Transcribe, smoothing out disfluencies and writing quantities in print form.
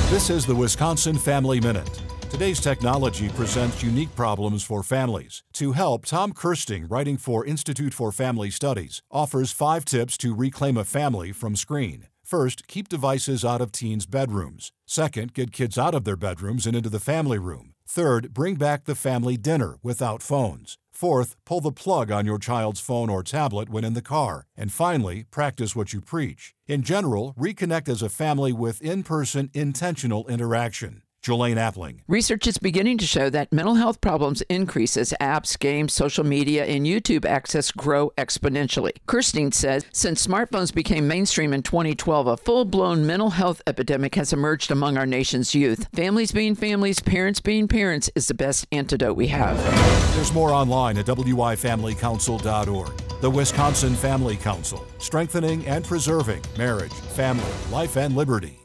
This is the Wisconsin Family Minute. Today's technology presents unique problems for families. To help, Tom Kirsting, writing for Institute for Family Studies, offers 5 tips to reclaim a family from screen. First, keep devices out of teens' bedrooms. Second, get kids out of their bedrooms and into the family room. Third, bring back the family dinner without phones. Fourth, pull the plug on your child's phone or tablet when in the car. And finally, practice what you preach. In general, reconnect as a family with in-person, intentional interaction. Jolene Appling. Research is beginning to show that mental health problems increase as apps, games, social media, and YouTube access grow exponentially. Kirsting says, since smartphones became mainstream in 2012, a full-blown mental health epidemic has emerged among our nation's youth. Families being families, parents being parents is the best antidote we have. There's more online at wifamilycouncil.org. The Wisconsin Family Council, strengthening and preserving marriage, family, life, and liberty.